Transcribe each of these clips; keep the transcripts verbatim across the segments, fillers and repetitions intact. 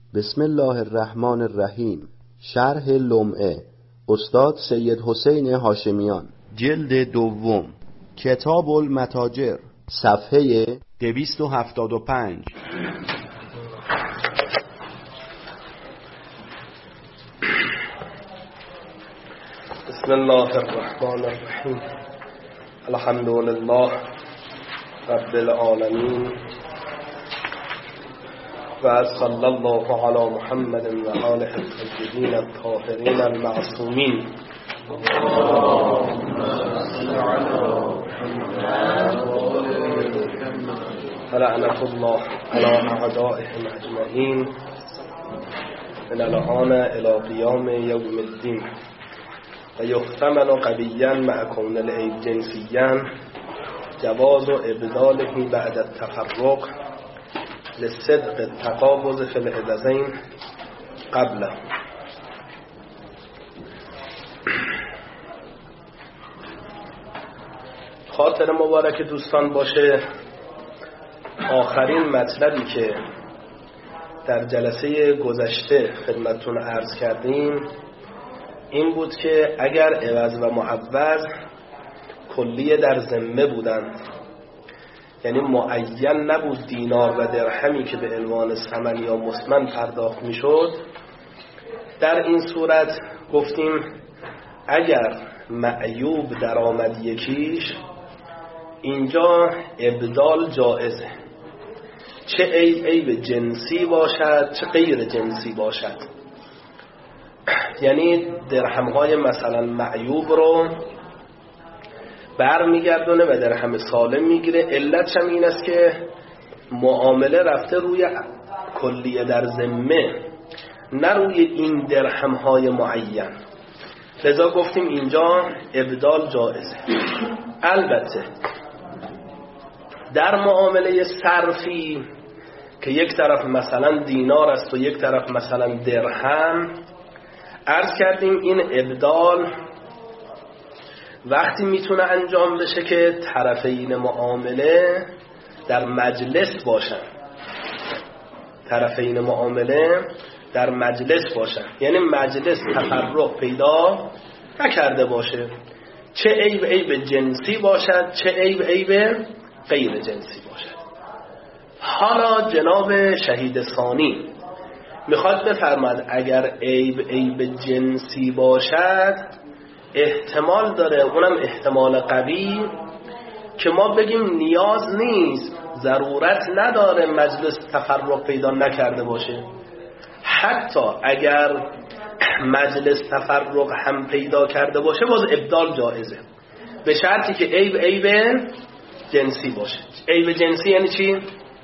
بسم الله الرحمن الرحیم. شرح لمعه استاد سید حسین هاشمیان، جلد دوم، کتاب المتاجر، صفحه دویست و هفتاد و پنج. بسم الله الرحمن الرحیم. الحمد لله رب العالمین و صلی الله علی محمد و آله الطیبین الطاهرین المعصومین. لعنة الله علی اعدائهم اجمعین من الآن الی قیام یوم الدین. و یحتمل قویا مع کون العیب جنسیا جواز ابداله بعد التفرق لصدق التقابض فی العددین قبله. خاطر مبارک دوستان باشه، آخرین مطلبی که در جلسه گذشته خدمتتون عرض کردیم این بود که اگر عوض و معوض کلیه در ذمه بودند، یعنی معین نبود دینار و درهمی که به عنوان ثمن یا مسمن پرداخت میشد، در این صورت گفتیم اگر معیوب در آمد یکیش، اینجا ابدال جائزه، چه عیب جنسی باشد چه غیر جنسی باشد. یعنی درهم‌های مثلا معیوب رو برمیگردونه و درهم سالم میگیره. علتش هم این است که معامله رفته روی کلیه در ذمه، نه روی این درهم‌های معین. لذا گفتیم اینجا ابدال جائزه. البته در معامله صرفی که یک طرف مثلا دینار است و یک طرف مثلا درهم، عرض کردیم این ابدال وقتی میتونه انجام بشه که طرفین معامله در مجلس باشن، طرفین معامله در مجلس باشن، یعنی مجلس تفرق پیدا نکرده باشه، چه عیب عیب جنسی باشد چه عیب عیب غیر جنسی باشد. حالا جناب شهید ثانی میخواد بفرماد اگر عیب عیب جنسی باشد احتمال داره، اونم احتمال قوی، که ما بگیم نیاز نیست، ضرورت نداره مجلس تفرق پیدا نکرده باشه. حتی اگر مجلس تفرق هم پیدا کرده باشه باز ابدال جایزه، به شرطی که عیب عیب جنسی باشه. عیب جنسی یعنی چی؟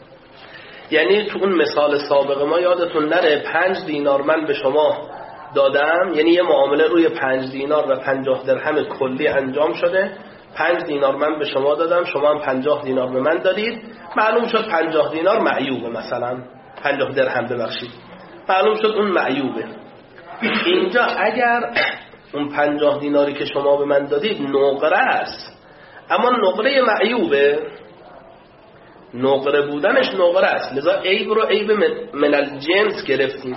یعنی تو اون مثال سابق ما یادتون نره پنج دینار من به شما دادم، یعنی یه معامله روی پنج دینار و پنجاه درهم کلی انجام شده، پنج دینار من به شما دادم، شما هم پنجاه دینار به من دادید، معلوم شد پنجاه دینار معیوبه، مثلا پنجاه درهم ببخشید، معلوم شد اون معیوبه. اینجا اگر اون پنجاه دیناری که شما به من دادید نقره است، اما نقره معیوبه، نقره بودنش نقره است، لذا عیب رو عیب من الجنس گرفتیم.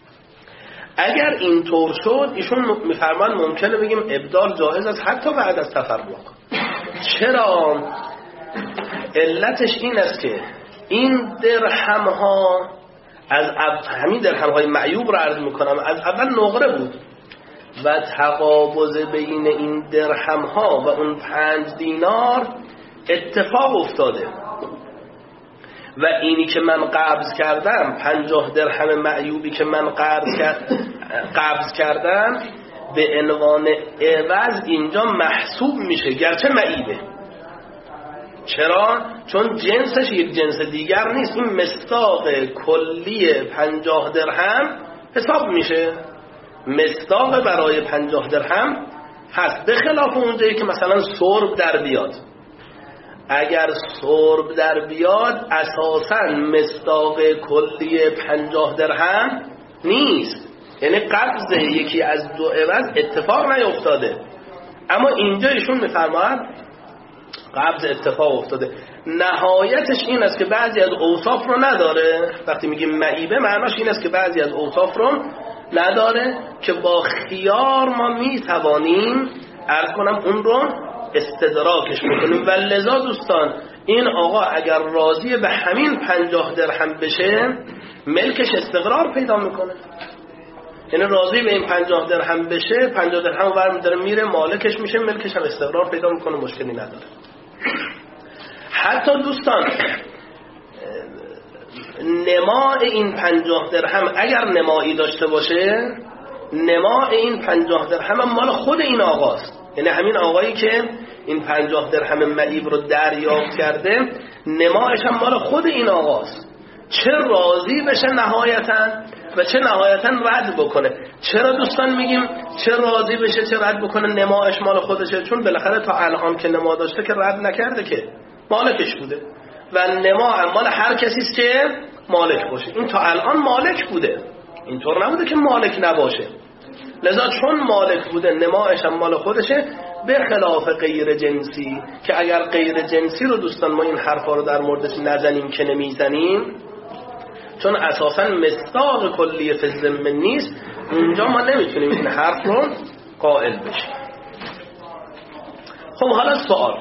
اگر اینطور شد ایشون میفرمان ممکنه بگیم ابدال جایز است حتی بعد از تفرق. چرا؟ علتش این است که این درهم ها از همین درهم های معیوب رو عرض میکنم از اول نقره بود و تقابض بین این درهم ها و اون پنج دینار اتفاق افتاده و اینی که من قبض کردم، پنجاه درهم معیوبی که من قبض قبض کردم به عنوان عوض اینجا محسوب میشه گرچه معیبه. چرا؟ چون جنسش یک جنس دیگر نیست، این مصداق کلی پنجاه درهم حساب میشه، مصداق برای پنجاه درهم هست، به خلاف اونجایی که مثلا سرب در بیاد. اگر سرب در بیاد اساساً مصداق کلی پنجاه درهم نیست، یعنی قبض یکی از دو عوض اتفاق نیفتاده، اما اینجا ایشون میفرماید قبض اتفاق افتاده. نهایتش این است که بعضی از اوصاف رو نداره. وقتی میگیم معیبه معناش این است که بعضی از اوصاف رو نداره که با خیار ما میتوانیم عرض کنم اون رو استدراکش بکنیم. و لذا دوستان این آقا اگر راضی به همین پنجاه درهم بشه ملکش استقرار پیدا میکنه. یعنی راضی به این پنجاه درهم بشه، پنجاه درهم ور داره میره مالکش میشه، ملکش هم استقرار پیدا میکنه، مشکلی نداره. حتی دوستان نماء این پنجاه درهم اگر نمایی داشته باشه، نماء این پنجاه درهم هم مال خود این آقاست. یعنی همین آقایی که این پنجاه درهم معیب رو دریافت کرده نمایش هم مال خود این آقاست. چه راضی بشه نهایتاً و چه نهایتاً رد بکنه. چرا دوستان میگیم چه راضی بشه چه رد بکنه؟ نمایش مال خودشه، چون بالاخره تا الان که نما داشته که رد نکرده، که مالکش بوده و نما هم مال هر کسی است که مالک باشه. این تا الان مالک بوده، اینطور نبوده که مالک نباشه. لذا چون مالک بوده نمایش هم مال خودشه، به خلاف غیر جنسی که اگر غیر جنسی رو دوستان ما این حرفا رو در موردش نزنیم که نمیزنیم، چون اساسا مصداق کلیه فی الذمه نیست، اونجا ما نمیتونیم این حرف رو قائل بشیم. خب حالا سوال،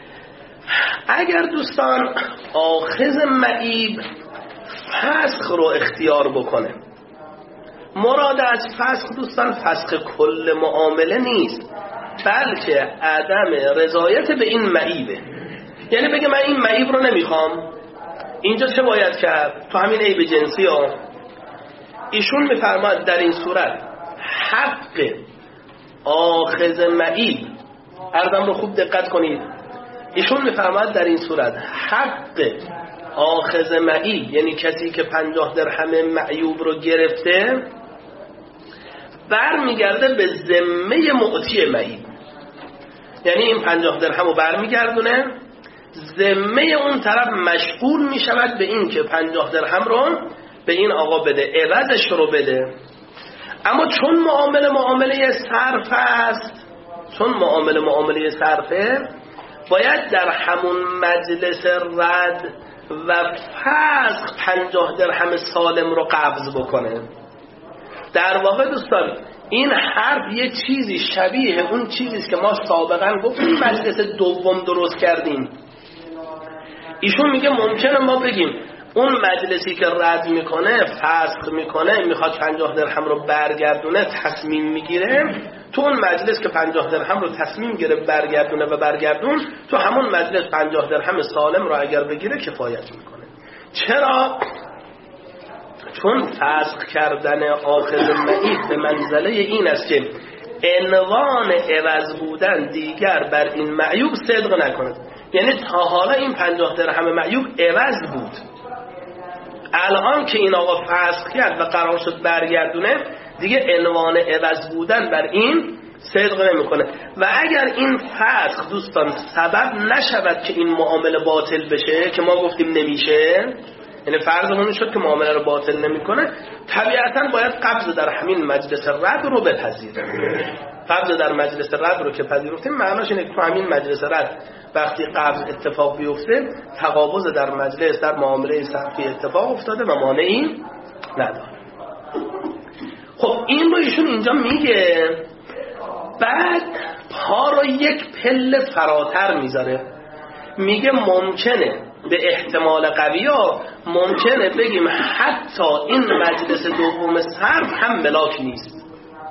اگر دوستان آخذ معیب فسخ رو اختیار بکنه، مراد از فسخ دوستان فسخ کل معامله نیست، بلکه عدم رضایت به این معیبه. یعنی بگه من این معیب رو نمیخوام، اینجا چه باید کرد؟ تو همین عیب جنسی ها ایشون میفرماد در این صورت حق آخذ معیب، عرضم رو خوب دقت کنید، ایشون میفرماد در این صورت حق آخذ معیب، یعنی کسی که پنجاه درهم معیوب رو گرفته، بر میگرده به ذمه معطی معیب. یعنی این پنجاه درهم رو بر میگردونه، ذمه اون طرف مشغول میشود به این که پنجاه درهم رو به این آقا بده، عوضش رو بده. اما چون معامله معامله صرف است، چون معامله معامله صرفه، باید در همون مجلس رد و فسخ پنجاه درهم سالم رو قبض بکنه. در واقع دوستان این حرف یه چیزی شبیه اون چیزیست که ما سابقا گفتیم مجلس دوم درست کردیم. ایشون میگه ممکنه ما بگیم اون مجلسی که رد میکنه، فسخ میکنه، میخواد پنجاه درهم رو برگردونه، تصمیم میگیره، تو اون مجلس که پنجاه درهم رو تصمیم گیره برگردونه و برگردون، تو همون مجلس پنجاه درهم سالم رو اگر بگیره کفایت میکنه. چرا؟ چون فسخ کردن آخذ معیب به منزله این است که عنوان عوض بودن دیگر بر این معیوب صدق نکنه. یعنی تا حالا این پنجاه درهم معیوب عوض بود، الان که این آقا فسخ کرد و قرار شد برگردونه، دیگه عنوان عوض بودن بر این صدق نمیکنه. و اگر این فسخ دوستان سبب نشود که این معامله باطل بشه، که ما گفتیم نمیشه، یعنی فرضمون شد که معامله رو باطل نمیکنه، طبیعتا باید قبض در همین مجلس رد رو بپذیره. قبض در مجلس رد رو که پذیرفتیم معناش اینه که تو همین مجلس رد وقتی قبض اتفاق بیفته، تقابض در مجلس در معامله صرفی اتفاق افتاده و مانعی نداره. خب این رو ایشون اینجا میگه، بعد پا رو یک پله فراتر میذاره، میگه ممکنه به احتمال قوی ها ممکنه بگیم حتی این مجلس دوم صرف هم ملاک نیست.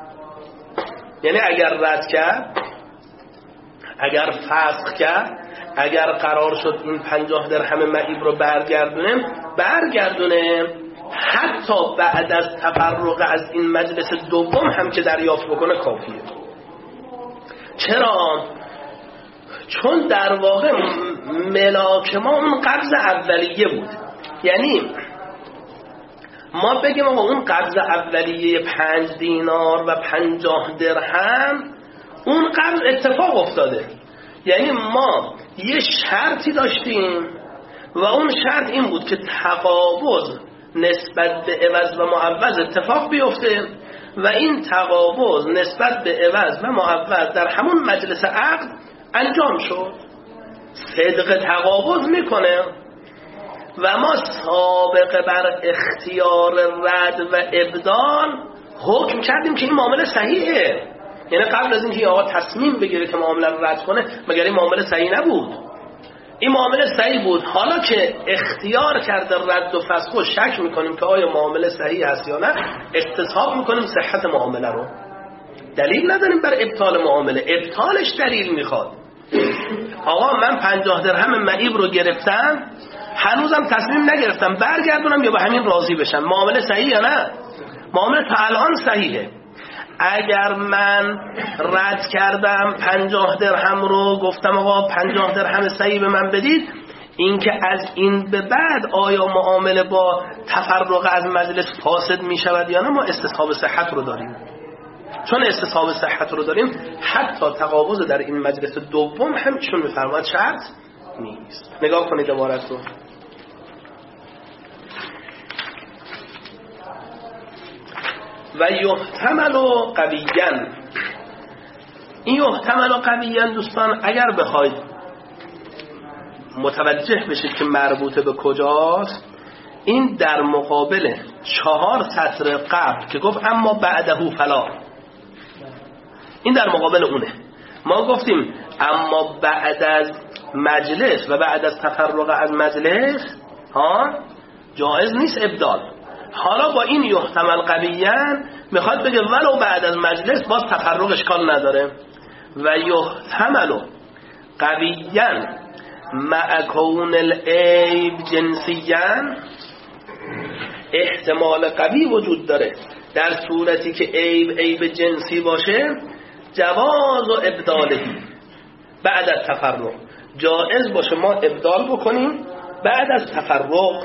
یعنی اگر رد کرد، اگر فسخ کرد، اگر قرار شد این پنجاه درهم معیب رو برگردونه برگردونه حتی بعد از تفرق از این مجلس دوم هم که دریافت بکنه کافیه. چرا؟ چون در واقع ملاک ما اون قبض اولیه بود. یعنی ما بگیم آقا اون قبض اولیه پنج دینار و پنجاه درهم اون قبض اتفاق افتاده، یعنی ما یه شرطی داشتیم و اون شرط این بود که تقابض نسبت به عوض و معوض اتفاق بیفته و این تقابض نسبت به عوض و معوض در همون مجلس عقد انجام شد. صدق تقابض میکنه و ما سابقه بر اختیار رد و ابدال حکم کردیم که این معامله صحیحه. یعنی قبل از اینکه آقا تصمیم بگیره که معامله رو رد کنه مگر این معامله صحیح نبود؟ این معامله صحیح بود. حالا که اختیار کرده رد و فسخ و شک میکنیم که آیا معامله صحیح هست یا نه، استصحاب میکنیم صحت معامله رو. دلیل نداریم بر ابطال معامله، ابطالش دلیل میخواد. آقا من پنجاه درهم معیب رو گرفتم، هنوزم تصمیم نگرفتم برگردونم یا به همین راضی بشم، معامله صحیح یا نه؟ معامله تا الان صحیحه. اگر من رد کردم پنجاه درهم رو، گفتم آقا پنجاه درهم صحیح به من بدید، این که از این به بعد آیا معامله با تفرق از مجلس فاسد می شود یا نه، ما استصحاب صحت رو داریم. چون استصحاب صحت رو داریم، حتی تقابض در این مجلس دوم هم چون می‌فرماد شرط نیست. نگاه کنید عبارت رو. و یحتمل قویاً، این یحتمل قویاً دوستان اگر بخواید متوجه بشید که مربوطه به کجاست، این در مقابل چهار سطر قبل که گفت اما بعده فلا، این در مقابل اونه. ما گفتیم اما بعد از مجلس و بعد از تفرق از مجلس ها جایز نیست ابدال. حالا با این یحتمل قویاً میخواد بگه ولو بعد از مجلس باز تفرق اشکال نداره. و یحتمل قویاً مع کون العیب جنسیاً، احتمال قوی وجود داره در صورتی که عیب عیب جنسی باشه، جواز و ابدالهی بعد از تفرق، جائز باشه ما ابدال بکنیم بعد از تفرق.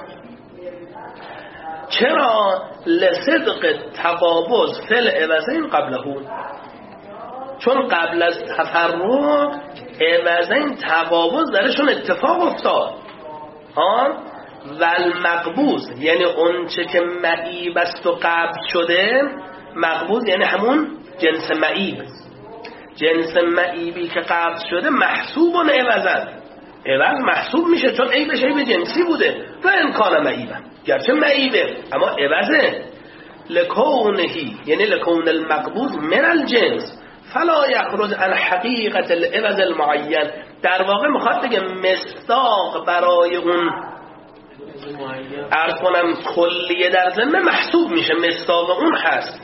چرا؟ لصدق تقابض فل عوضین قبله، چون قبل از تفرق عوضین تقابض درشون اتفاق افتاد. ها و المقبوض یعنی اون چه که معیب است و قبض شده، مقبوض یعنی همون جنس معیب، جنس معیبی که قبض شده محسوب و عوضن، عوض محسوب میشه چون عیبش عیب جنسی بوده و امکان معیبه، گرچه معیبه اما عوضه. لکونهی یعنی لکون المقبوض من الجنس فلا یخرج عن حقیقت العوض المعین، در واقع میخواد بگه مصداق برای اون عرض کنم کلیه در ذمه محسوب میشه، مصداق اون هست.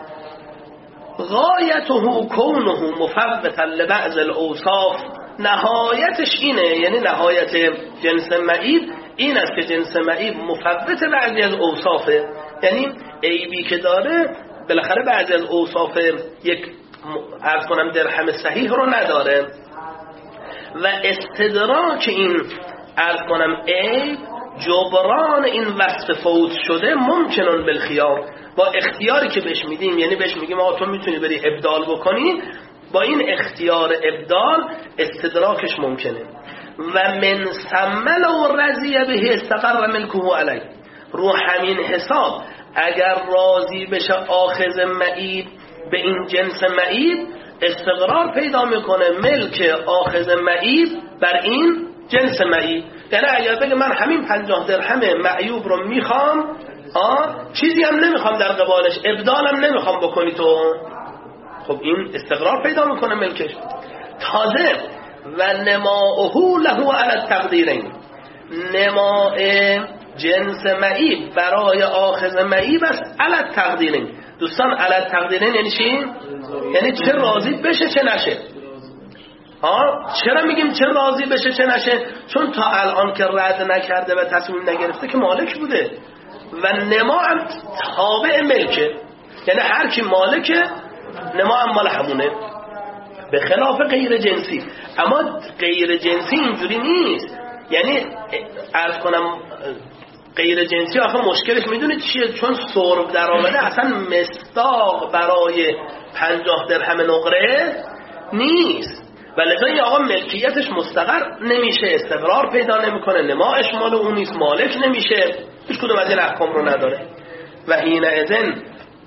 غایته کونه مفوتا لبعض الاوصاف، نهایتش اینه، یعنی نهایت جنس معیب این است که جنس معیب مفوت بعضی از اوصافه، یعنی عیبی که داره بالاخره بعضی از اوصاف یک عرض کنم درهم صحیح رو نداره. و استدراک این عرض کنم عیب، جبران این وصف فوت شده ممکنون بالخیار، با اختیاری که بهش میدیم، یعنی بهش میگیم آقا تو میتونی بری ابدال بکنی، با این اختیار ابدال استدراکش ممکنه. و من سمل و رضیه به استقر ملکه علی، رو همین حساب اگر راضی بشه آخذ معیب به این جنس معیب، استقرار پیدا میکنه ملک آخذ معیب بر این جنس معیب. یعنی اگر بگه من همین پنجاه درهم معیوب رو میخوام، آه چیزی هم نمیخوام در قبالش، ابدالم نمیخوام بکنی تو، خب این استقرار پیدا میکنه ملکش. تازه و نماؤه له علی التقدیرین، نماء جنس معیب برای آخذ معیب است علی التقدیرین. دوستان علی التقدیرین یعنی چی؟ یعنی چه راضی بشه چه نشه. ها چرا میگیم چه راضی بشه چه نشه؟ چون تا الان که رد نکرده و تصمیم نگرفته که مالک بوده و نما هم تابع ملکه، یعنی هر کی مالکه نما هم مال همونه، به خلاف غیر جنسی. اما غیر جنسی اینجوری نیست، یعنی عرض کنم غیر جنسی آخه مشکلش میدونید چیه؟ چون سرب در آمده اصلا مصداق برای پنجاه درهم نقره نیست و لذا این آقا ملکیتش مستقر نمیشه، استقرار پیدا نمیکنه، نماش مال اون نیست، مالک نمیشه، هیچ کدوم از این احکام رو نداره. و حین اذن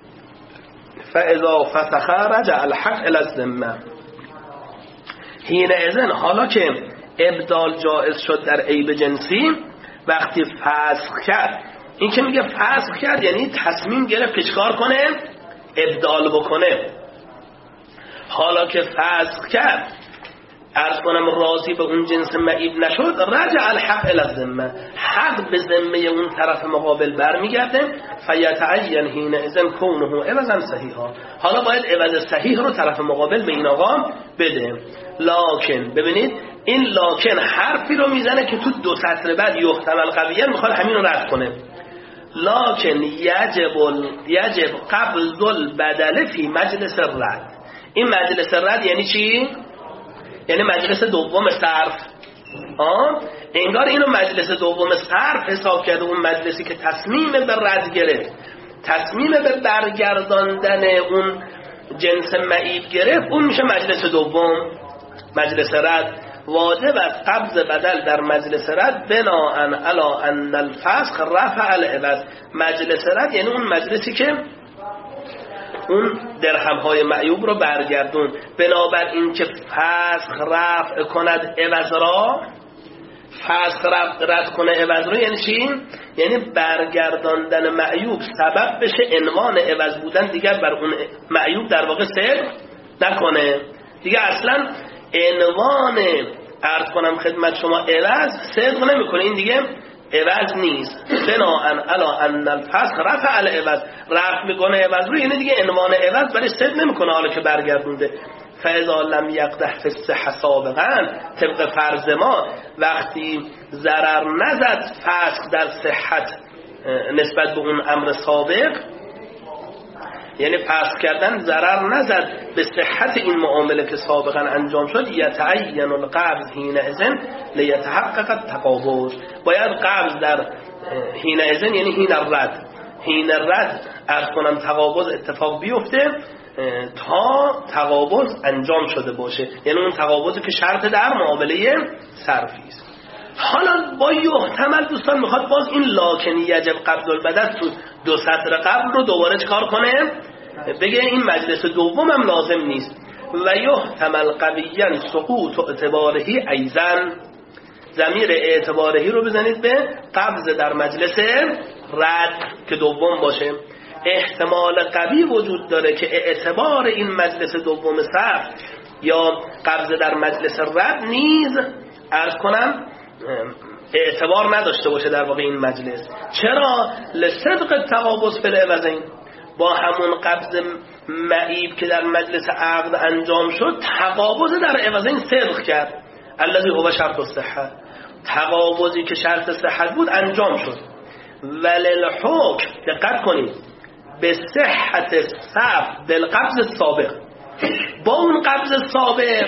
فاذا فسخ رجع الحق الى الذمه، حین اذن حالا که ابدال جائز شد در عیب جنسی وقتی فسخ کرد. این که میگه فسخ کرد یعنی تصمیم گرفت که چیکار کنه؟ ابدال بکنه. حالا که فسخ کرد عرض کنم راضی به اون جنس معیب نشد، رجع الحق الی الذمه، حق به ذمه اون طرف مقابل برمیگرده. فیتعین حینئذ کونه عوضا صحیحا، حالا باید عوض صحیح رو طرف مقابل به این آقا بده. لکن ببینید این لکن حرفی رو میزنه که تو دو سطر بعد یحتمل قویه میخواد همین رو رد کنه. لکن یجب یجب قبض البدل فی مجلس الرد. این مجلس رد یعنی چی؟ یعنی مجلس دوم صرف. آه انگار اینو مجلس دوم صرف حساب کرده، اون مجلسی که تصمیم به رد گرفت، تصمیم به برگرداندن اون جنس معیب گرفت، اون میشه مجلس دوم، مجلس رد. واجب است قبض بدل در مجلس رد بناءً علی ان الفسخ رفع العوض. مجلس رد یعنی اون مجلسی که اون درهم های معیوب رو برگردون، بنابر این که فسخ رفع کند عوض را، فسخ رد کنه عوض رو یعنی چی؟ یعنی برگرداندن معیوب سبب بشه عنوان عوض بودن دیگر بر اون معیوب در واقع صدق نکنه دیگه، اصلا عنوان عرض کنم خدمت شما عوض صدق نمیکنه، این دیگه عوض نیست. بناءً علی ان الفسخ رفع العوض، رفع میکنه عوض رو یعنی دیگه عنوان عوض برای صدق نمیکنه حالا که برگردونده. فاذا لم یقدح فی الصحة سابقا، طبق فرض ما وقتی ضرر نزد فسخ در صحت نسبت به اون امر سابق، یعنی فسخ کردن ضرر نزد به صحت این معامله که سابقا انجام شد، یتعین القبض حینئذ لیتحقق التقابض، باید قبض در حینئذ یعنی حین الرد، حین الرد عرض کنم تقابض اتفاق بیفته تا تقابض انجام شده باشه، یعنی اون تقابضی که شرط در معامله صرفی است. حالا با یحتمل دوستان میخواد باز این لکن یجب قبض البدل تو دو سطر قبل رو دوباره چکار کنه؟ بگه این مجلس دوم هم لازم نیست. و یحتمل قویاً سقوط اعتبارهی ایزن، ضمیر اعتبارهی رو بزنید به قبض در مجلس رد که دوم باشه. احتمال قوی وجود داره که اعتبار این مجلس دوم صرف یا قبض در مجلس رد نیز عرض کنم اعتبار نداشته باشه در واقع این مجلس. چرا؟ لصدق تقابض فی العوضین، با همون قبض معیب که در مجلس عقد انجام شد تقابض در عوضین صدق کرد، الذی هو شرط الصحه، تقابضی که شرط صحت بود انجام شد. وللحکم، دقت کنید، به صحت صرف بالقبض سابق، با اون قبض سابق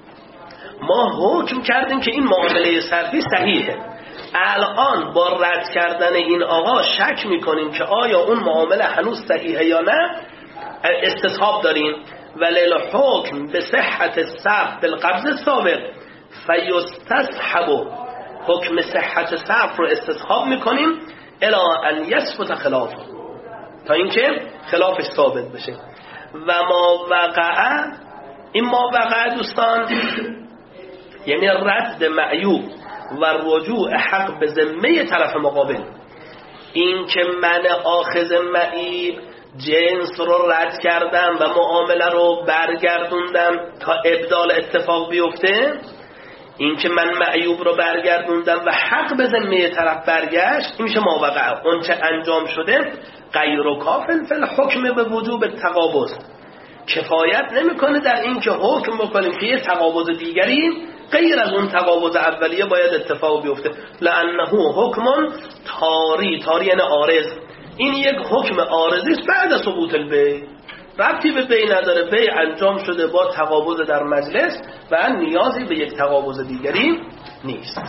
ما حکم کردیم که این معامله صرفی صحیحه. الان با رد کردن این آقا شک میکنیم که آیا اون معامله هنوز صحیحه یا نه، استصحاب داریم. ولیل حکم به صحت صرف بالقبض سابق فیستصحب، حکم صحت صرف رو استصحاب میکنیم الی ان یثبت خلاف، تا اینکه خلافش ثابت بشه. و ما وقع، این ما وقع دوستان یعنی رد معیوب و رجوع حق به ذمه طرف مقابل. این که من آخذ معیب جنس رو رد کردم و معامله رو برگردوندم تا ابدال اتفاق بیفته، این که من معیوب رو برگردوندم و حق به ذمه طرف برگشت، این میشه ما وقع. اون چه انجام شده غیر و کافل فی الحکم به وجوب تقابض، کفایت نمیکنه در این که حکم بکنیم که یه تقابض دیگری غیر از اون تقابض اولیه باید اتفاق بیفته. لانه حکم طاری، طاری یعنی عارض، این یک حکم عارضی است بعد از ثبوت البیع، ربطی به بیع نداره، بیع انجام شده با تقابض در مجلس و نیازی به یک تقابض دیگری نیست.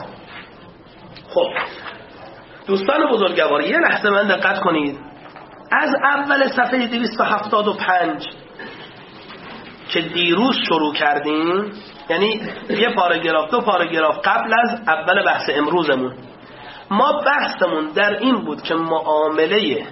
خب دوستان بزرگوار یه لحظه من دقت کنید، از اول صفحه دویست و هفتاد و پنج که دیروز شروع کردیم، یعنی یه پاراگراف دو پاراگراف قبل از اول بحث امروزمون، ما بحثمون در این بود که معامله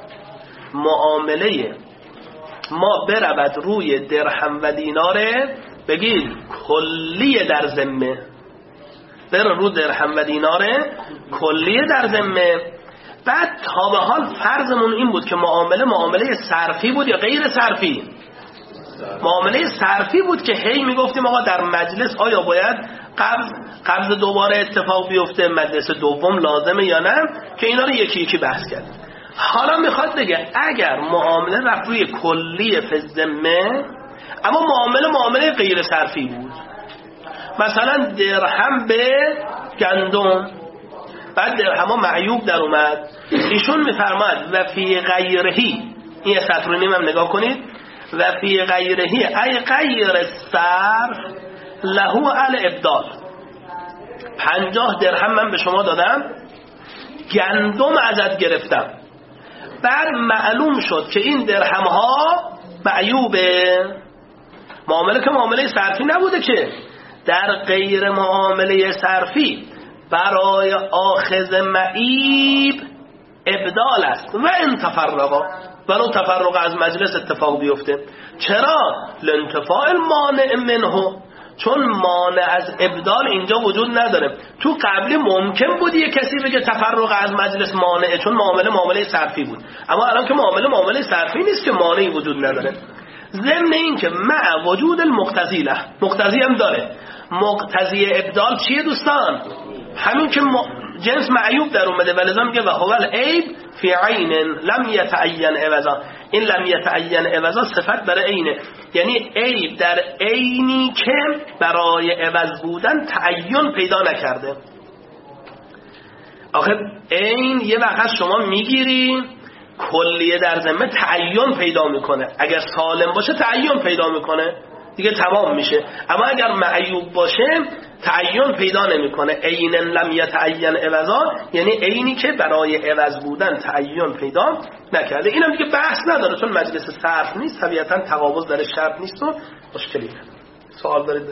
معامله ما برود روی درهم و دیناره بگید کلیه در ذمه، بره رو درهم و دینار کلیه در ذمه. بعد تا به حال فرضمون این بود که معامله معامله صرفی بود یا غیر صرفی؟ معامله صرفی بود که هی میگفتیم آقا در مجلس آیا باید قبض قبض دوباره اتفاق بیفته، مجلس دوم لازمه یا نه، که اینا رو یکی یکی بحث کرد. حالا میخواد بگه اگر معامله رفت روی کلیه فی الذمه اما معامله معامله غیر صرفی بود، مثلا درهم به گندم، بعد درهم ها معیوب در اومد، ایشون میفرماد و فی غیرهی، این سطر رو نیم هم نگاه کنید، و فی غیرهی ای غیر صرف لهو الابدال، پنجاه درهم من به شما دادم، گندم ازت گرفتم، بعد معلوم شد که این درهم ها معیوبه، معامله که معامله صرفی نبوده که. در غیر معامله صرفی برای آخذ معیب ابدال است و ان تفرقا، ولو تفرق از مجلس اتفاق بیفته. چرا؟ لانتفاع المانع منه، چون مانع از ابدال اینجا وجود نداره. تو قبلی ممکن بود یه کسی بگه تفرق از مجلس مانعه، چون معامله معامله صرفی بود، اما الان که معامله معامله صرفی نیست که مانعی وجود نداره. ضمن این که مع وجود المقتضی له، مقتضی هم داره. مقتضی ابدال چیه دوستان؟ همین که جنس معیوب در اومده، ولذا میگه و هو العیب فی عین لم یتعین عوضا. این لم یتعین عوضا صفت برای عینه، یعنی عیب در عینی که برای عوض بودن تعین پیدا نکرده. آخه عین یه وقت شما میگیری کلیه در ذمه تعین پیدا میکنه، اگر سالم باشه تعین پیدا میکنه دیگه تمام میشه، اما اگر معیوب باشه تعین پیدا نمیکنه. عین لم یتعین عوضا یعنی عینی که برای عوض بودن تعین پیدا نکرده. اینم دیگه بحث نداره چون مجلس صرف نیست، طبیعتا تقابض در شرط نیست و مشکلی نه. سوال دارید؟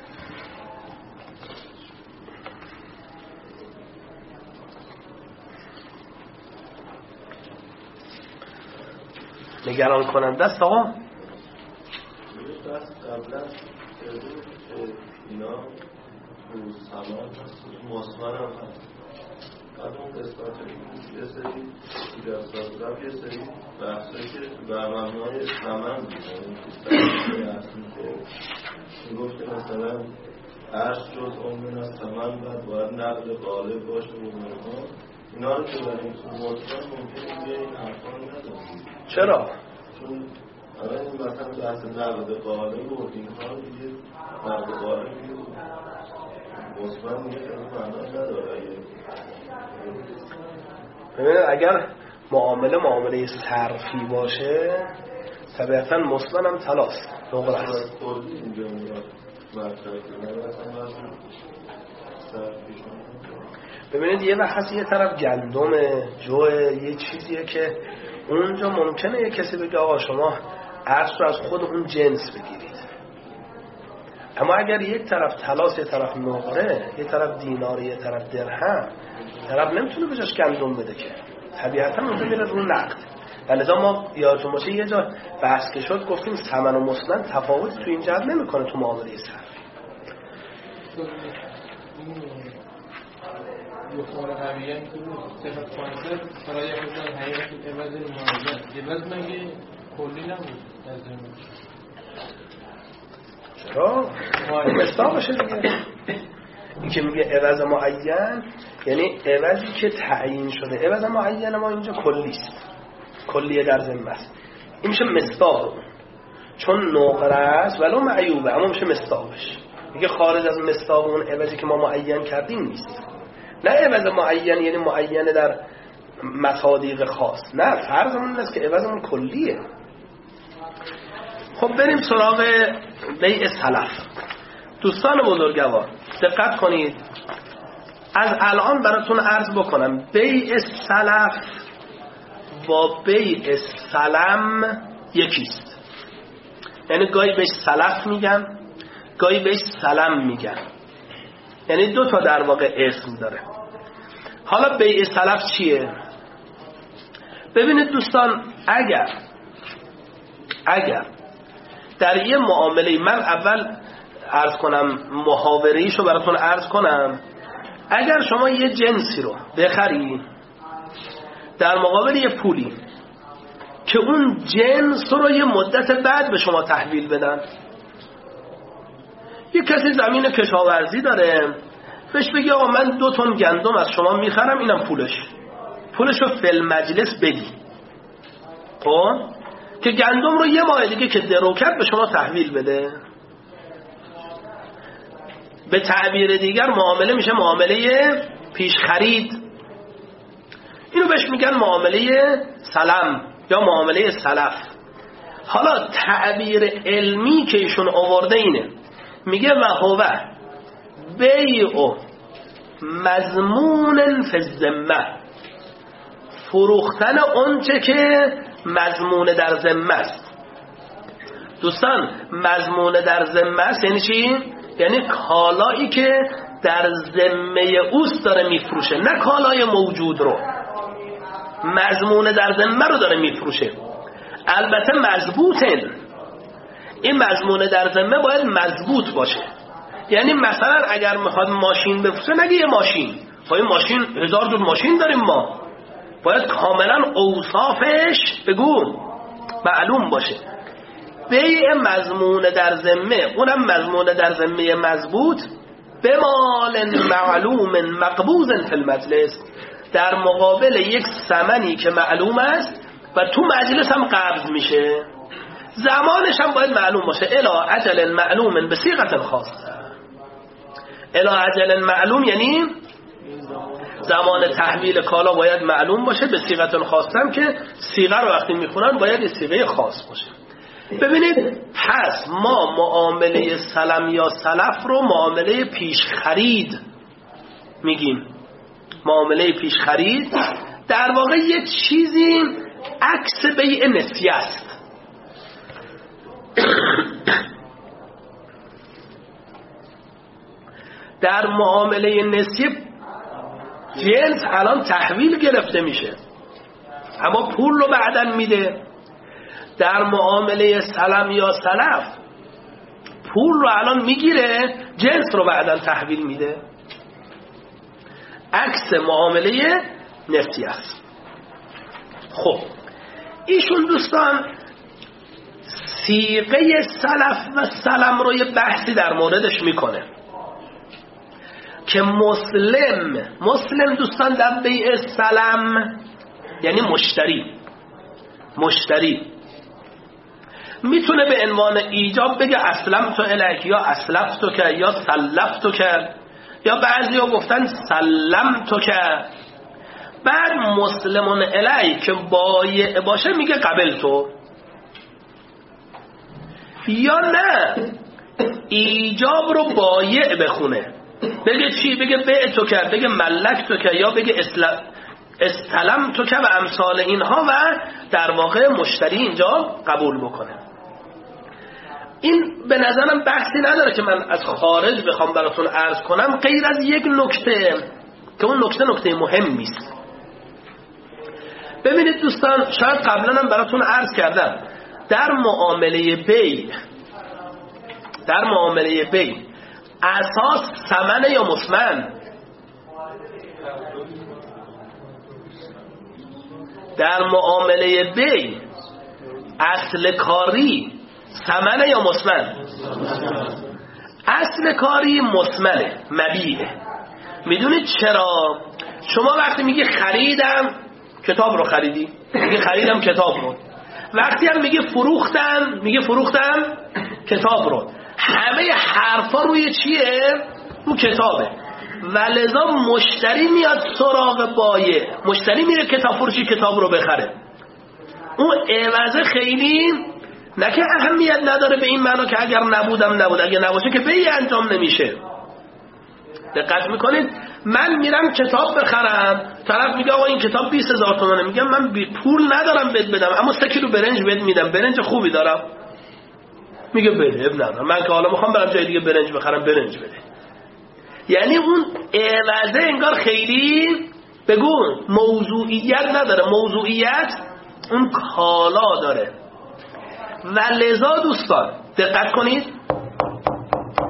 نگران کننده است آقا؟ قبلا اینا تو سامان مصمم هم هست، بعد اون قسمت یه سری ایجازات را یه سری بحثایی که بر مبنای سمن بود، میگفت که مثلا عرض جز عمرنا سمن بعد باید نقد غالب باشه و اینا رو که بریم تو مصمم ممکنه به این حرفان نداریم. چرا؟ چون آره این مثلا بحث نقد غالب و اینها دیگه نقد غالب مصمم میگه که معنا نداره. ببینید اگر معامله معامله صرفی باشه طبیعتا مصمم هم تلاست نقل است. ببینید یه وقت یه طرف گندم جو یه چیزیه که اونجا ممکنه یه کسی بگه آقا شما ارز رو از خود اون جنس بگیرید، اما اگر یک طرف طلاست، یه طرف نقره، یه طرف دینار، یه طرف درهم، طرف نمیتونه بجاش گندم بده که طبیعتا اونجا میره رو نقد. ولذا ما یادتون باشه یه جا بحث که شد گفتیم ثمن و مسند تفاوت تو این جهت نمیکنه تو معامله صرفی. یخوار قویه که صفت کانسر برای خودان حقیقت عوض معاوضه عوض مگه کلی نبود از زمین؟ چرا؟ مصداق باشه دیگه. این که میگه عوض معین یعنی عوضی که تعیین شده. عوض معین ما اینجا کلیست، کلیه در ذمه است. این میشه مصداق اون، چون نقره است ولو معیوبه اما میشه مصداقش. میگه خارج از مصداق اون عوضی که ما معین کردیم نیست. نه عوض معین یعنی معین در مصادیق خاص، نه، فرضمون این است که عوضمون کلیه. خب بریم سراغ بیع سلف. دوستان بزرگوار دقت کنید، از الان براتون عرض بکنم بیع سلف با بیع سلم یکیست. یعنی گاهی بهش سلف میگن، گاهی بهش سلم میگن، یعنی دو تا در واقع اسم داره. حالا بیع سلف چیه؟ ببینید دوستان، اگر اگر در یه معامله، من اول عرض کنم محاوره‌ایشو براتون عرض کنم اگر شما یه جنسی رو بخری در مقابل یه پولی که اون جنس رو یه مدت بعد به شما تحویل بدن، یه کسی زمین کشاورزی داره، بهش بگی آقا من دو تن گندم از شما میخرم، اینم پولش، پولش رو فی المجلس بدی، خب که گندم رو یه ماه دیگه که درو کرد به شما تحویل بده. به تعبیر دیگر معامله میشه معامله پیش خرید. اینو بهش میگن معامله سلم یا معامله سلف. حالا تعبیر علمی که ایشون آورده اینه، میگه و هو بیع مضمون فی الذمه، فروختن اونچه که مضمون در ذمه است. دوستان مضمون در ذمه است یعنی چی؟ یعنی کالایی که در ذمه اوست داره میفروشه، نه کالای موجود رو. مضمون در ذمه رو داره میفروشه. البته مضبوطن، این مضمون در ذمه باید مضبوط باشه. یعنی مثلا اگر میخواد ماشین بفروشه، نگه یه ماشین، با این ماشین هزار جور ماشین داریم ما، باید کاملا اوصافش بگو معلوم باشه. بیع مضمون در ذمه، اونم مضمون در ذمه مضبوط، به مال معلوم مقبوض فی المجلس، در مقابل یک ثمنی که معلوم است و تو مجلس هم قبض میشه، زمانش هم باید معلوم باشه. الی اجل معلوم به صیغه خاصه. الی اجل معلوم یعنی زمان تحویل کالا باید معلوم باشه، به صیغه خاصه هم که صیغه رو وقتی میخونن باید یه صیغه خاص باشه. ببینید پس ما معامله سلم یا سلف رو معامله پیش خرید میگیم. معامله پیش خرید در واقع یه چیزی عکس بیع نسیه است. در معامله نسیه جنس الان تحویل گرفته میشه اما پول رو بعداً میده. در معامله سلم یا سلف پول رو الان میگیره، جنس رو بعداً تحویل میده. عکس معامله نسیه است. خب ایشون دوستان صیغه سلف و سلم رو یه بحثی در موردش میکنه که مسلم مسلم دوستان در بیع سلم یعنی مشتری مشتری میتونه به عنوان ایجاب بگه اسلم تو الیک یا اسلف تو که یا سلف تو که، یا بعضی ها گفتن سلم تو که. بعد مسلمون الیک که بایع باشه میگه قبل تو، یا نه ایجاب رو بایع بخونه بگه چی؟ بگه بیع تو که، بگه ملک تو که، یا بگه اسلم استلم تو که و امثال اینها، و در واقع مشتری اینجا قبول بکنه. این به نظرم بحثی نداره که من از خارج بخوام براتون عرض کنم، غیر از یک نکته که اون نکته نکته مهمی است. ببینید دوستان، شاید قبلا هم براتون عرض کردم، در معامله بیع در معامله بیع اساس ثمن یا مسمن؟ در معامله بیع اصل کاری ثمن یا مسمن؟ اصل کاری مسمنه، مبیعه. میدونید چرا؟ شما وقتی میگی خریدم کتاب رو خریدی، میگی خریدم کتاب رو. وقتی هم میگی فروختم میگی فروختم کتاب رو. همه حرفا روی چیه؟ رو کتابه. و لذا مشتری میاد سراغ بایع، مشتری میره کتاب فروشی کتاب رو بخره. اون عوض خیلی نه که اهمیت نداره به این معنا که اگر نبودم نبود، اگر نباشه که بیع انجام نمیشه. دقت میکنید؟ من میرم کتاب بخرم، طرف میگه آقا این کتاب بیست هزار تومانه، میگم من بی پول ندارم بهت بدم اما سه کیلو برنج بهت میدم، برنج خوبی دارم. میگه بده، اب ندارم، من که حالا میخوام برم جای دیگه برنج بخرم، برنج بده. یعنی اون عوضه انگار خیلی بگو موضوعیت نداره، موضوعیت اون کالا داره. و لذا دوستان دقت کنید،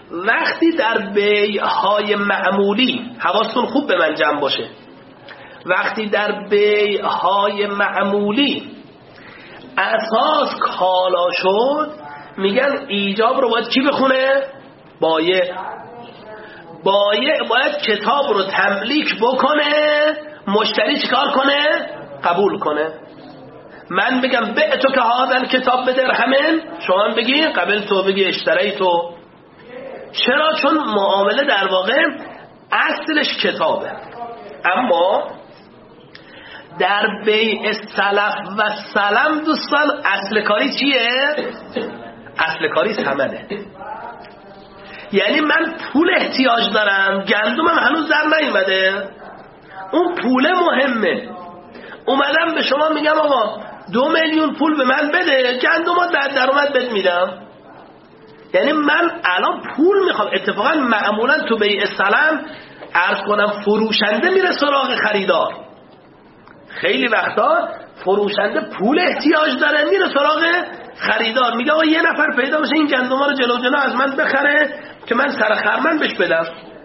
وقتی در بیعهای معمولی، حواستون خوب به من جمع باشه، وقتی در بیعهای معمولی اساس کالا شد، میگن ایجاب رو باید کی بخونه؟ بایع. بایع باید کتاب رو تملیک بکنه، مشتری چیکار کنه؟ قبول کنه. من بگم بعتو که هذا کتاب به درهمن، شما بگی قبل تو، بگی اشتری تو. چرا؟ چون معامله در واقع اصلش کتابه. اما در بیع سلف و سلم دوستان اصل کاری چیه؟ اصل کاری ثمنه. یعنی من پول احتیاج دارم، گندمم هنوز در نیومده، اون پول مهمه. اومدم به شما میگم آقا دو میلیون پول به من بده، گندمات در درآمد بد میدم. یعنی من الان پول میخوام. اتفاقا معمولا تو بیع سلم عرض کنم فروشنده میره سراغ خریدار. خیلی وقتا فروشنده پول احتیاج داره، میره سراغ خریدار، میگه آقا یه نفر پیدا بشه این گندما رو جلو جلو از من بخره که من سر خرمن بهش بدم.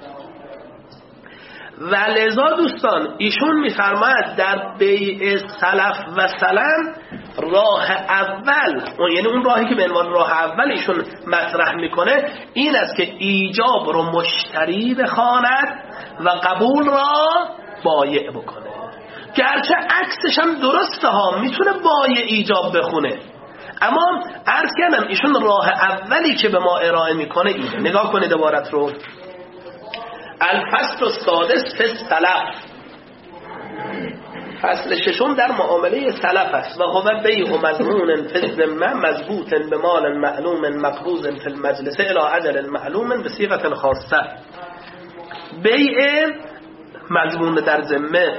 و لذا دوستان ایشون میفرماید در بیع سلف و سلم راه اول، یعنی اون راهی که به عنوان راه اول ایشون مطرح میکنه این است که ایجاب رو مشتری بخواند و قبول را بایع بکنه. گرچه عکسش هم درسته ها، میتونه بایع ایجاب بخونه، اما عرض کردم ایشون راه اولی که به ما ارائه میکنه اینه. نگاه کنید عبارت رو. الفصل السادس فی السلف، فصل ششم در معامله سلف است. و هو بیع مضمون فی الذمه مضبوط بمال معلوم مقبوض فی المجلس الی اجل معلوم بصیغه خاصه. بیع مضمون در ذمه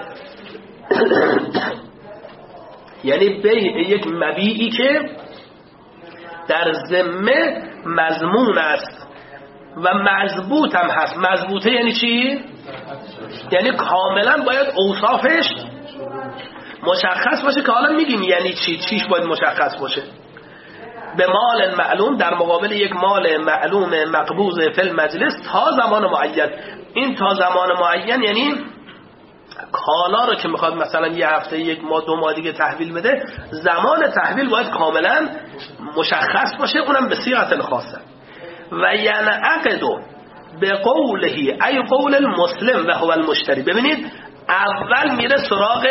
یعنی بیع یک مبیعی که در ذمه مضمون است و مضبوط هم هست. مضبوطه یعنی چی؟ یعنی کاملا باید اوصافش مشخص باشه، که حالا میگیم یعنی چی، چیش باید مشخص باشه. به مال معلوم، در مقابل یک مال معلوم مقبوض فی المجلس تا زمان معین. این تا زمان معین یعنی کالا رو که میخواد مثلا یه هفته، یک ماه، دو ماه دیگه تحویل بده، زمان تحویل باید کاملا مشخص باشه، اونم به صیغه خاصه. و ینعقد به قوله ای قول المسلم و هو المشتری. ببینید اول میره سراغ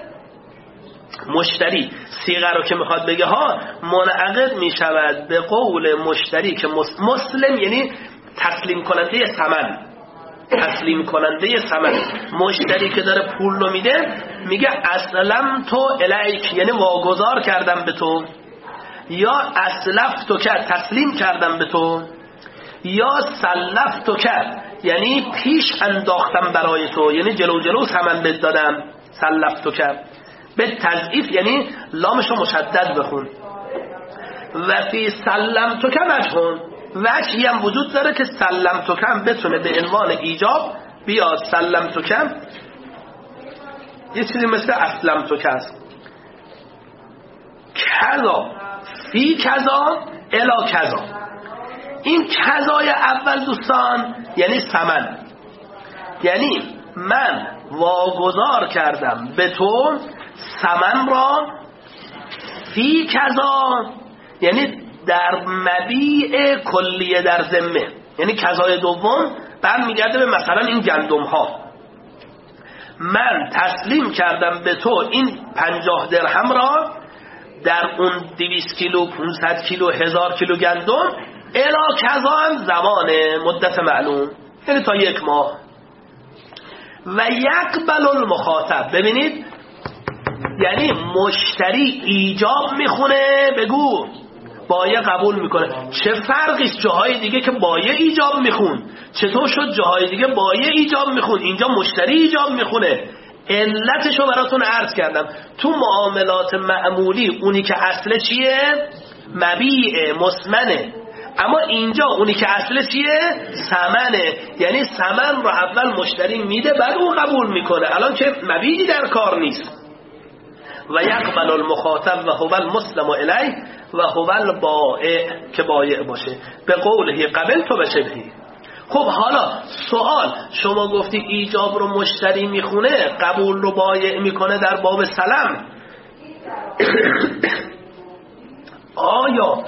مشتری، صیغه رو که میخواد بگه ها منعقد میشود به قول مشتری که مسلم یعنی تسلیم کننده ثمن، تسلیم کننده ثمن. مشتری که داره پول رو میده میگه اسلم تو الیک، یعنی واگذار کردم به تو، یا اسلف تو کرد تسلیم کردم به تو، یا سلف تو کرد یعنی پیش انداختم برای تو، یعنی جلو جلو ثمن بد دادم. سلف تو کرد به تضعیف یعنی لامش رو مشدد بخون. و فی سلم تو کم اجهون، وجهی هم وجود داره که سلم تو کم بتونه به عنوان ایجاب بیاد. سلم تو کم یه چیزی مثل اسلم تو کم، کذا فی کذا الا کذا. این کذای اول دوستان یعنی ثمن، یعنی من واگذار کردم به تو ثمن را، فی کذا یعنی در مبیع کلیه در ذمه، یعنی کذای دوم برمیگرده به مثلا این گندم ها. من تسلیم کردم به تو این پنجاه درهم را در اون دویست کیلو، پانصد کیلو، هزار کیلو گندم، الا کذا هم زمان مدت معلوم، یعنی تا یک ماه. و یقبل المخاطب، ببینید یعنی مشتری ایجاب میخونه، بگو بایع قبول میکنه. چه فرقیست جاهای دیگه که بایع ایجاب میخون، چطور شد جاهای دیگه بایع ایجاب میخون، اینجا مشتری ایجاب میخونه؟ علتشو براتون عرض کردم. تو معاملات معمولی اونی که اصله چیه؟ مبیع مسمنه، اما اینجا اونی که اصله چیه؟ ثمنه، یعنی ثمن رو اول مشتری میده بعد اون قبول میکنه، الان که مبیعی در کار نیست. و یقبل المخاطب و هو المسلم الیه و هو البائع، که بایع باشه. به قوله قبل تو بشبهی، خب حالا سوال، شما گفتی ایجاب رو مشتری میخونه، قبول رو بایع میکنه در باب سلم. آیا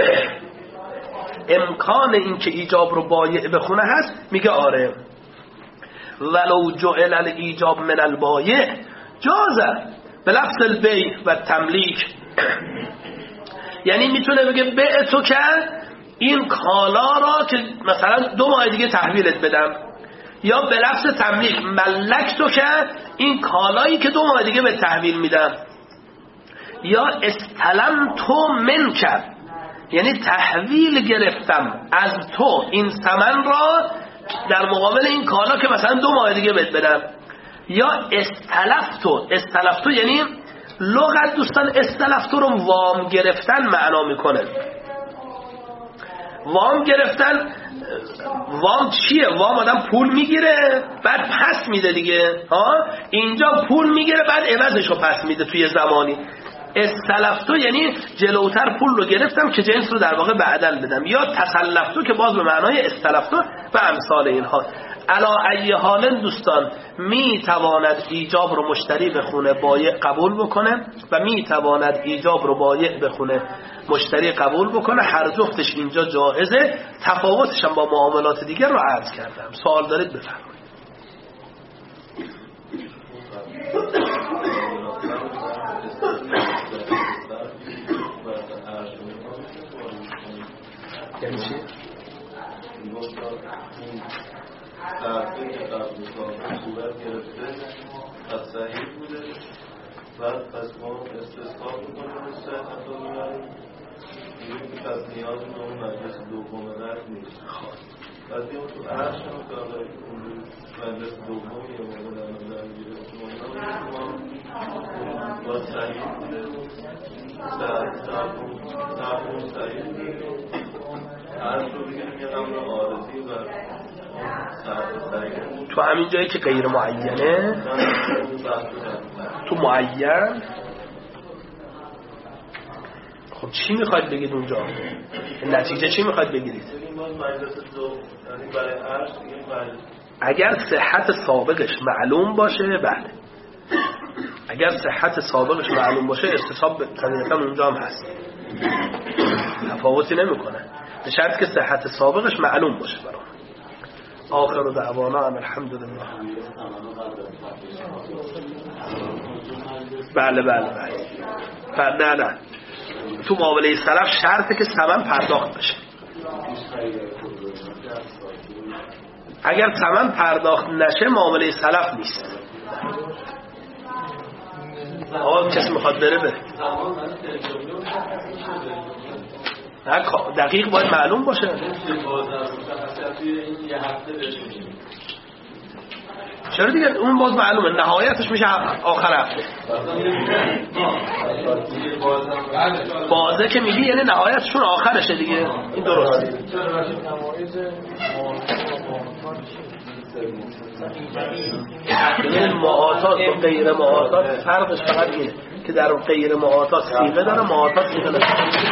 امکان این که ایجاب رو بایع بخونه هست؟ میگه آره. ولو جعل الایجاب من البایع جازه به لفظ البیع و تملیک. یعنی میتونه بگه بیع تو کرد این کالا را که مثلا دو ماه دیگه تحویلت بدم، یا به لفظ تملیک ملک تو کرد این کالایی که دو ماه دیگه به تحویل میدم، یا استلم تو من کرد یعنی تحویل گرفتم از تو این ثمن را در مقابل این کالا که مثلا دو ماه دیگه بهت بدم، یا استلفتو. استلفتو یعنی لغت دوستان استلفتو رو وام گرفتن معنا میکنه. وام گرفتن، وام چیه؟ وام آدم پول میگیره بعد پس میده دیگه ها، اینجا پول میگیره بعد عوضش رو پس میده توی زمانی. استلفتو یعنی جلوتر پول رو گرفتم که جنس رو در واقع بعدن بدم، یا تسلفتو که باز به معنای استلفتو و امثال اینها. علا ای حال دوستان می تواند ایجاب رو مشتری بخونه بایع قبول بکنه و می تواند ایجاب رو بایع بخونه مشتری قبول بکنه، هر جفتش اینجا جائزه. تفاوتش هم با معاملات دیگر رو عرض کردم. سوال دارید بفرمایید. یعنی چی؟ تعرفه که قبل کار صورت گرفته از صحیح بوده، بعد پس ما استثبات میکنیم صحت رو میاریم میگیم که پس نیاز به اون مجلس دوم رد نیست. بعد دیگه تو عرش هم که آقای مجلس دوم یه موقع در نظر میگیره ما با صحیح بوده تعرفه صحیح بوده عرش رو بگیریم یه نمونه عارضی و تو همین جایی که غیر معینه، تو معین. خب چی میخواید بگید اونجا؟ نتیجه چی میخواید بگیرید؟ اگر صحت سابقش معلوم باشه بله، اگر صحت سابقش معلوم باشه استصحاب طبیعتا اونجا هم هست، تفاوتی نمیکنه، به شرط که صحت سابقش معلوم باشه برام. آخر دعوانا ان الحمدلله. بله بله بله نه نه تو معامله سلف شرطه که ثمن پرداخت بشه. اگر ثمن پرداخت نشه معامله سلف نیست. آقا کسی میخواد بره بره. دقیق باید معلوم باشه. چرا دیگه اون باز معلومه نهایتش میشه آخر هفته. بازه که میگی یعنی نهایتشون آخرشه دیگه، این درسته. این معاطات و غیر معاطات فرقش فقط اینه که در غیر معاطات سیغه داره، معاطات سیغه داره.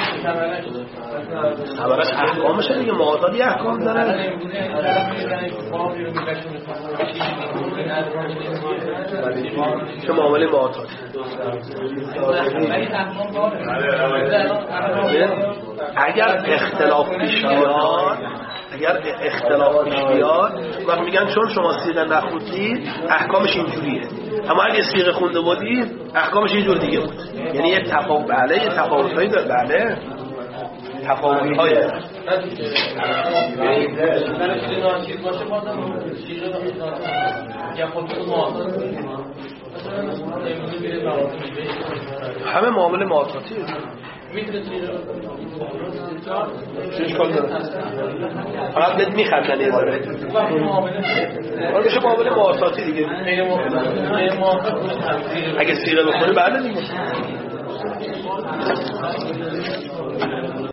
خبرش احکامشه دیگه، معاطات یه احکام داره. چه معامله معاطات اگر اختلاف پیش بیاد، اگر اختلاف پیش بیاد وقت میگن چون شما سیغه نخوندید احکامش اینجوریه، اما اگه سیغه خونده بودی احکامش اینجور دیگه بود. یعنی یه تفاوت، بله یه تفاوت‌هایی داره، بله تفاوت‌هایی داره. همه معامله معاطاتی چیش کن داره فقط بهت میخندن این باره آره بشه معامله معاطاتی دیگه. اگه سیغه بخوری بعد دیگه